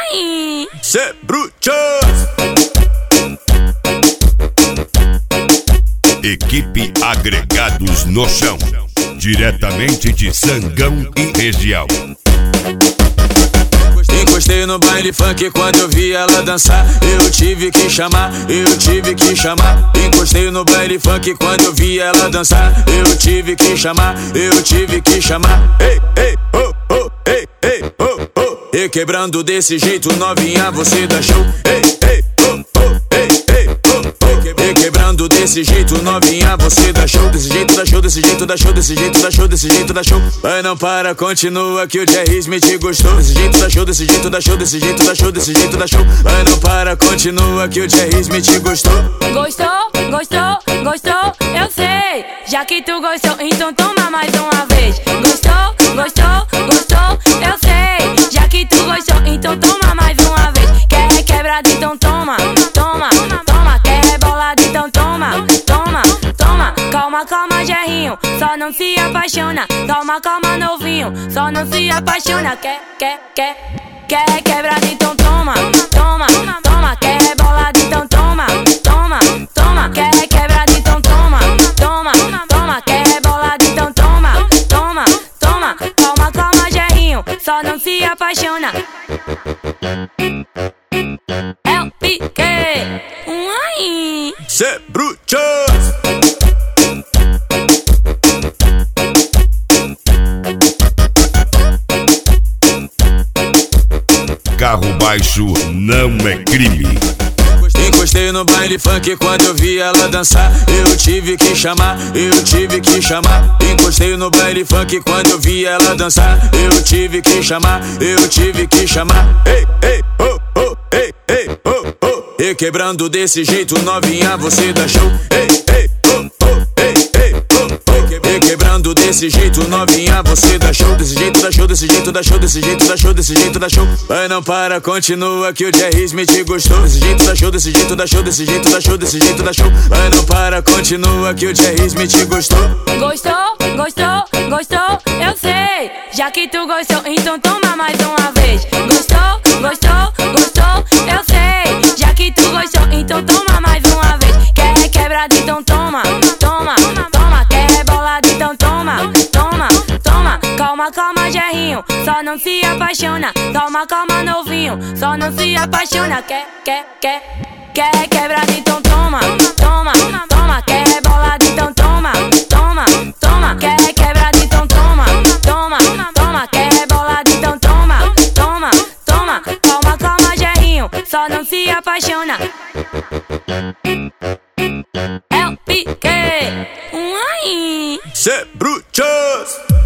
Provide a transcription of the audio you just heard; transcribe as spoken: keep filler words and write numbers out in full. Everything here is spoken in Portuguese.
Ai. Cê bruxo. Equipe Agregados no Chão, diretamente de Sangão e região. Encostei no baile funk quando eu vi ela dançar. Eu tive que chamar, eu tive que chamar. Encostei no baile funk quando eu vi ela dançar. Eu tive que chamar, eu tive que chamar. Ei, ei, oh, oh, ei, ei, oh, oh. E quebrando desse jeito, novinha, você dá show. Ei, ei, oh, oh, ei, ei, oh, oh. E quebrando desse jeito, novinha, você dá show. Desse jeito dá show, desse jeito dá show, desse jeito dá show, desse jeito dá show. Vai, não para, continua que o Jerry Smith gostou. Desse jeito dá show, desse jeito dá show, desse jeito dá show, desse jeito dá show. Vai, não para, continua que o Jerry Smith gostou. Gostou, gostou, gostou, eu sei. Já que tu gostou, então toma mais uma vez. Gostou, gostou, gostou, eu sei. Já que tu gostou, então toma mais uma vez. Quer quebrado, então toma, toma, toma. Quer bolado, então toma, toma, toma. Calma, calma, Jerrinho, só não se apaixona. Calma, calma, novinho, só não se apaixona. Quer, quer, quer, quer quebrado, então toma, toma, toma. Quer bolado, então toma, toma, toma. Quer quebrado, então toma, toma, toma. Quer bolado, então toma, toma, toma. Calma, calma, Jerrinho, só não se apaixona. É o pique. Ai. Cê bruxo. Carro baixo não é crime. Encostei no baile funk quando eu vi ela dançar. Eu tive que chamar, eu tive que chamar. Encostei no baile funk quando eu vi ela dançar. Eu tive que chamar, eu tive que chamar. Ei, ei, oh, oh, ei, ei, oh, oh. E quebrando desse jeito, novinha, você dá show. Ei, ei, oh, oh, ei, ei, oh, oh. E quebrando desse jeito, novinha, você dá show. Desse jeito dá show, desse jeito dá show, desse jeito dá show, desse jeito dá show. Vai, não para, continua que o Jerry Smith gostou. Desse jeito dá show, desse jeito dá show, desse jeito dá show, desse jeito dá show. Vai, não para, continua que o Jerry Smith gostou. Gostou, gostou, gostou, eu sei. Já que tu gostou, então toma mais uma vez. Gostou, gostou, gostou, eu sei. Já que tu gostou, então toma mais uma vez. Quer quebrado, então toma, toma, toma. Quer bolado, então toma, toma, toma. Calma, calma, Jerrinho, só não se apaixona. Calma, calma, novinho, só não se apaixona. Quer, quer, quer, quer quebrado, então toma, toma, toma. Quer bolado, então toma, toma, toma. Quer quebrado, então toma, toma, toma. Quer bolado, então toma, toma, toma. Calma, calma, Jerrinho, só não se apaixona. É o pique. Ai. Cê bruxo.